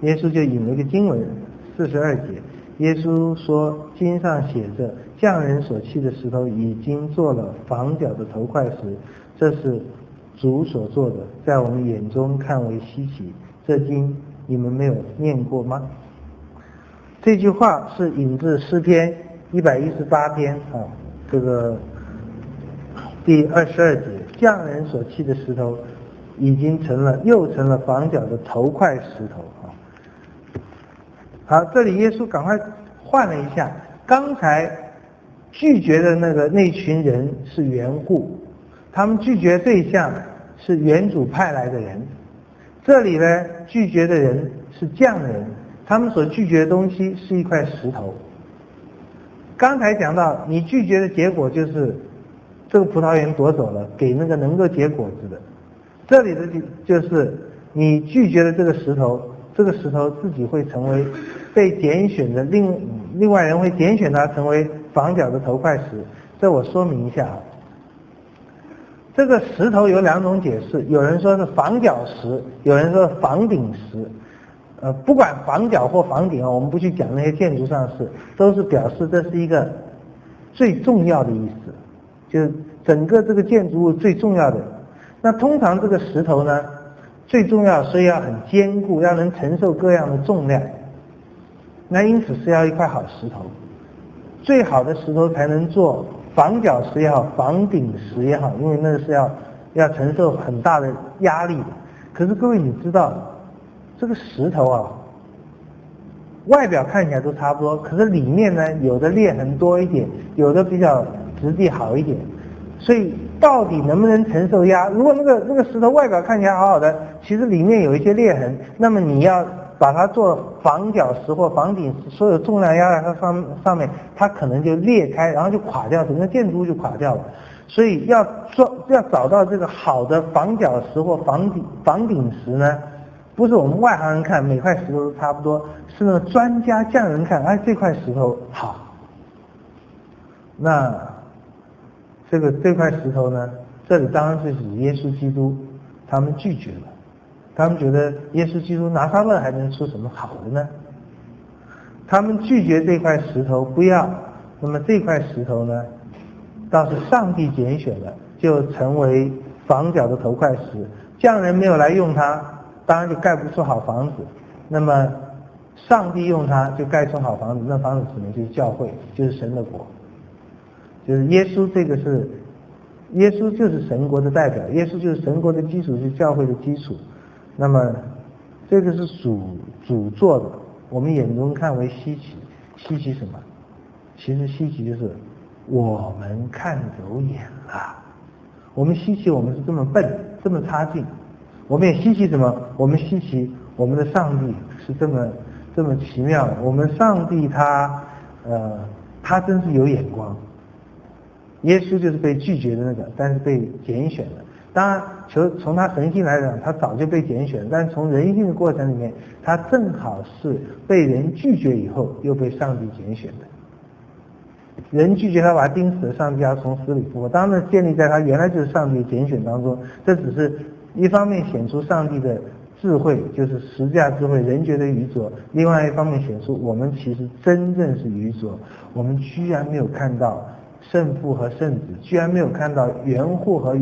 耶稣就引了一个经文42节，耶稣说经上写着，匠人所砌的石头已经做了房角的头块石，这是主所做的，在我们眼中看为稀奇。这经你们没有念过吗？这句话是引自诗篇118篇这个第22节，匠人所砌的石头已经又成了房角的头块石头好，这里耶稣赶快换了一下，刚才拒绝的那群人是园户，他们拒绝对象是园主派来的人，这里呢拒绝的人是匠人，他们所拒绝的东西是一块石头。刚才讲到你拒绝的结果就是这个葡萄园夺走了，给那个能够结果子的。这里的就是你拒绝的这个石头，这个石头自己会成为被拣选的另外人会拣选它成为房角的头块石。这我说明一下这个石头有两种解释，有人说是房角石，有人说房顶石。不管房角或房顶我们不去讲那些建筑上的事，都是表示这是一个最重要的意思，就是整个这个建筑物最重要的。那通常这个石头呢，最重要，所以要很坚固，要能承受各样的重量。那因此是要一块好石头，最好的石头才能做房角石也好，房顶石也好，因为那是要承受很大的压力的。可是各位你知道，这个石头外表看起来都差不多，可是里面呢，有的裂痕多一点，有的比较质地好一点，所以到底能不能承受压？如果那个石头外表看起来好好的，其实里面有一些裂痕，那么你要把它做房角石或房顶石，所有重量压在它上面，它可能就裂开，然后就垮掉，整个建筑物就垮掉了。所以要找到这个好的房角石或房顶石呢，不是我们外行人看每块石头都差不多，是那专家匠人看，这块石头好。那这块石头呢，这里当然是指耶稣基督，他们拒绝了，他们觉得耶稣基督拿撒勒还能出什么好的呢？他们拒绝这块石头不要，那么这块石头呢，倒是上帝拣选了，就成为房角的头块石，匠人没有来用它，当然就盖不出好房子。那么上帝用它就盖出好房子，那房子什么？就是教会，就是神的国，就是耶稣。耶稣就是神国的代表，耶稣就是神国的基础，是教会的基础。那么这个是主做的，我们眼中看为稀奇。稀奇什么？其实稀奇就是我们看走眼了。我们稀奇我们是这么笨，这么差劲。我们也稀奇什么？我们稀奇我们的上帝是这么奇妙。我们上帝他真是有眼光。耶稣就是被拒绝的那个，但是被拣选的。当然从他神性来讲，他早就被拣选，但是从人性的过程里面，他正好是被人拒绝以后又被上帝拣选的。人拒绝他，把他钉死了，上帝要从死里复活，当然建立在他原来就是上帝的拣选当中。这只是一方面显出上帝的智慧，就是十字架智慧，人觉得愚拙；另外一方面显出我们其实真正是愚拙，我们居然没有看到圣父和圣子，居然没有看到原主和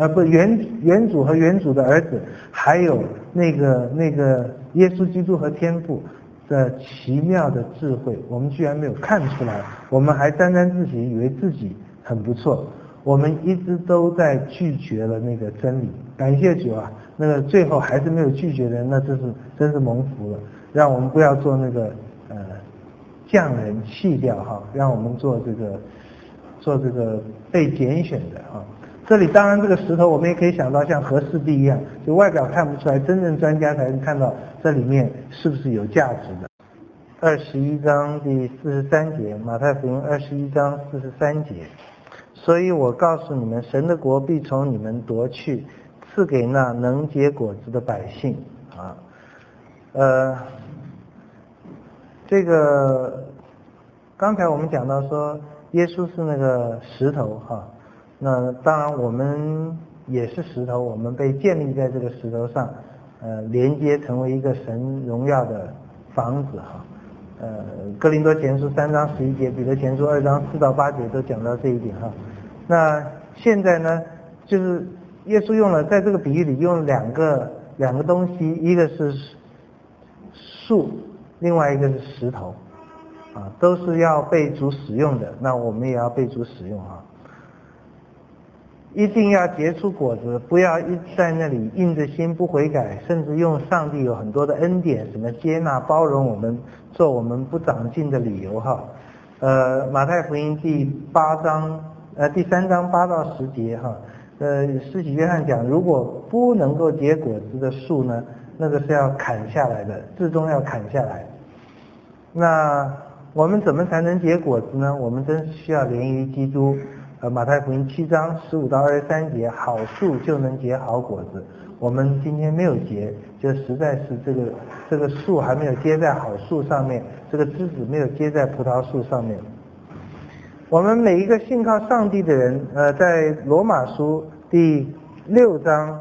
原主的儿子，还有那个耶稣基督和天父的奇妙的智慧，我们居然没有看出来，我们还沾沾自喜，以为自己很不错。我们一直都在拒绝了那个真理，感谢主啊！那个最后还是没有拒绝的人，那真是蒙福了。让我们不要做那个匠人弃掉让我们做这个被拣选的这里当然这个石头我们也可以想到像和氏璧一样，就外表看不出来，真正专家才能看到这里面是不是有价值的。21章第43节，马太福音21章43节，所以我告诉你们，神的国必从你们夺去，赐给那能结果子的百姓这个刚才我们讲到说耶稣是那个石头那当然我们也是石头，我们被建立在这个石头上连接成为一个神荣耀的房子哈。哥林多前书3章11节，彼得前书2章4到8节都讲到这一点哈。那现在呢，就是耶稣用了在这个比喻里用了两个东西，一个是树，另外一个是石头，啊，都是要被主使用的，那我们也要被主使用啊。一定要结出果子，不要一在那里硬着心不悔改，甚至用上帝有很多的恩典，什么接纳包容我们，做我们不长进的理由哈。马太福音第3章8到10节哈。施洗约翰讲，如果不能够结果子的树呢，那个是要砍下来的，至终要砍下来。那我们怎么才能结果子呢？我们真是需要连于基督。马太福音7章15到23节，好树就能结好果子。我们今天没有结，就实在是这个树还没有结在好树上面，这个枝子没有结在葡萄树上面。我们每一个信靠上帝的人，在罗马书第6章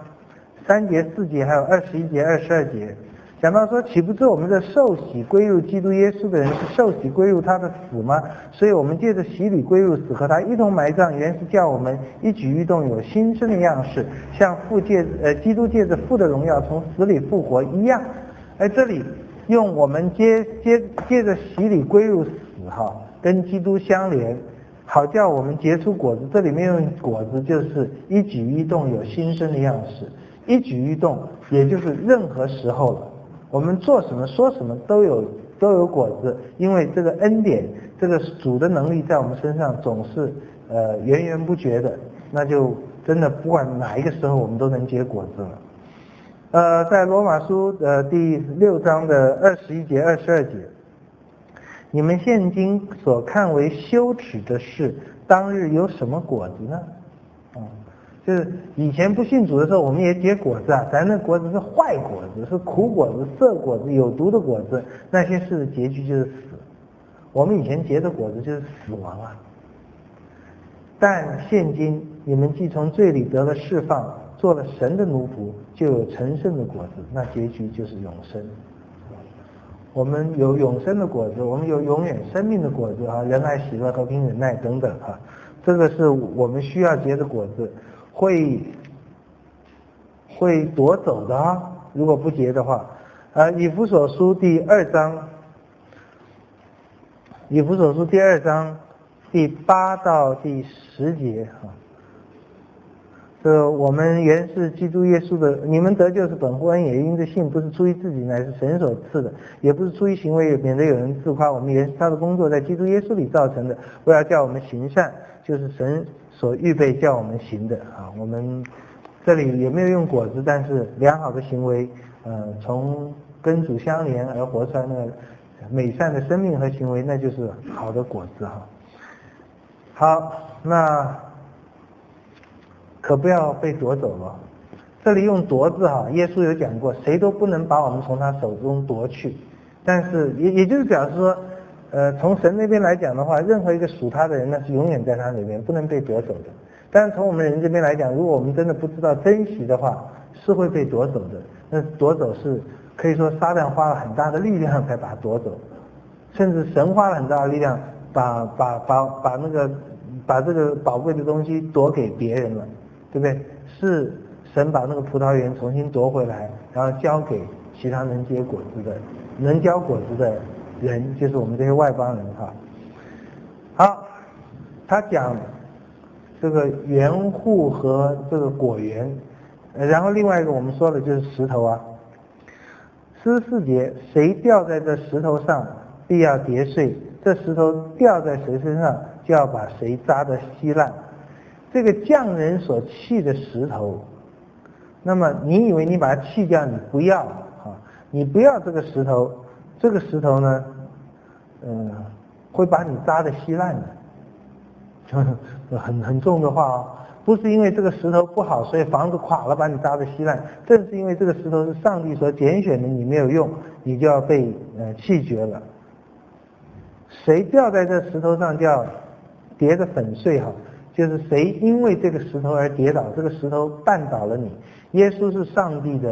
3节4节还有21节22节讲到说，岂不知我们的受洗归入基督耶稣的人是受洗归入他的死吗？所以我们借着洗礼归入死，和他一同埋葬，原是叫我们一举一动有新生的样式，像基督借着父的荣耀从死里复活一样。这里用我们借着洗礼归入死哈，跟基督相连，好叫我们结出果子。这里面用果子就是一举一动有新生的样式，一举一动也就是任何时候了。我们做什么说什么都有果子，因为这个恩典，这个主的能力在我们身上总是源源不绝的，那就真的不管哪一个时候我们都能结果子了。在罗马书第6章的21节22节，你们现今所看为羞耻的事，当日有什么果子呢？就是以前不信主的时候，我们也结果子啊，咱那果子是坏果子，是苦果子、涩果子、有毒的果子，那些事的结局就是死。我们以前结的果子就是死亡啊。但现今你们既从罪里得了释放，做了神的奴仆，就有成圣的果子，那结局就是永生。我们有永生的果子，我们有永远生命的果子啊，仁爱、喜乐、和平、忍耐等等啊，这个是我们需要结的果子。会夺走的啊，如果不结的话。以弗所书第2章第8到第10节啊，我们原是基督耶稣的，你们得救是本乎恩，也因着信，不是出于自己，乃是神所赐的，也不是出于行为，免得有人自夸。我们原是他的工作，在基督耶稣里造成的，为了叫我们行善，就是神所预备叫我们行的啊。我们这里也没有用果子，但是良好的行为，从跟主相连而活出来那个美善的生命和行为，那就是好的果子哈。好，那可不要被夺走了。这里用夺字哈，耶稣有讲过，谁都不能把我们从他手中夺去。但是也就是表示说，从神那边来讲的话，任何一个属他的人，那是永远在他里面，不能被夺走的。但是从我们人这边来讲，如果我们真的不知道珍惜的话，是会被夺走的。那夺走是可以说撒旦花了很大的力量才把它夺走，甚至神花了很大的力量把这个宝贵的东西夺给别人了，对不对？是神把那个葡萄园重新夺回来，然后交给其他能结果子的、能交果子的人，就是我们这些外邦人哈。好，他讲这个园户和这个果园，然后另外一个我们说的就是石头啊。44节，谁掉在这石头上，必要跌碎；这石头掉在谁身上，就要把谁扎得稀烂。这个匠人所弃的石头，那么你以为你把它弃掉，你不要啊，你不要这个石头，这个石头呢，会把你扎得稀烂的，很重的话哦。不是因为这个石头不好，所以房子垮了把你扎得稀烂，正是因为这个石头是上帝所拣选的，你没有用，你就要被弃绝了。谁掉在这石头上就要跌得粉碎哈，就是谁因为这个石头而跌倒，这个石头绊倒了你。耶稣是上帝的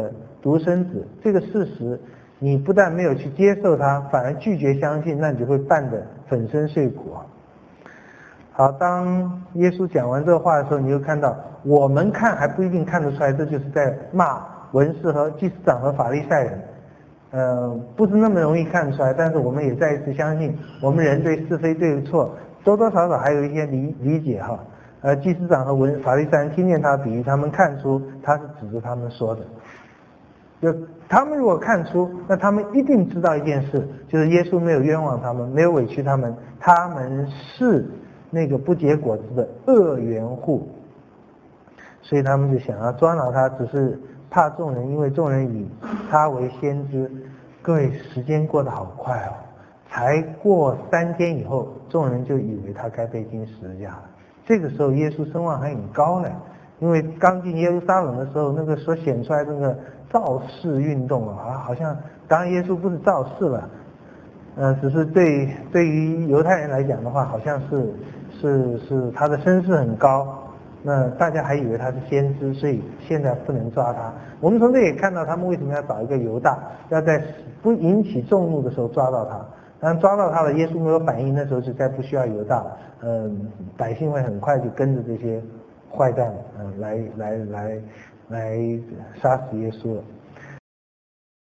独生子这个事实，你不但没有去接受它，反而拒绝相信，那你就会绊得粉身碎骨啊。好，当耶稣讲完这个话的时候，你就看到我们看还不一定看得出来，这就是在骂文士和祭司长和法利赛人，不是那么容易看出来，但是我们也再一次相信，我们人对是非对错多多少少还有一些理解哈。祭司长和法利赛人听见他的比喻，他们看出他是指着他们说的。就他们如果看出，那他们一定知道一件事，就是耶稣没有冤枉他们，没有委屈他们，他们是那个不结果子的恶园户，所以他们就想要抓挠他，只是怕众人，因为众人以他为先知。各位，时间过得好快哦，才过3天以后，众人就以为他该被钉十字架了。这个时候耶稣声望还很高呢，因为刚进耶路撒冷的时候，那个所显出来这个造势运动啊，好像当然耶稣不是造势了，只是对于犹太人来讲的话，好像是他的声势很高，那大家还以为他是先知，所以现在不能抓他。我们从这也看到他们为什么要找一个犹大，要在不引起众怒的时候抓到他。当然抓到他了，耶稣没有反应，那时候就再不需要犹大，百姓会很快就跟着这些坏蛋来杀死耶稣了。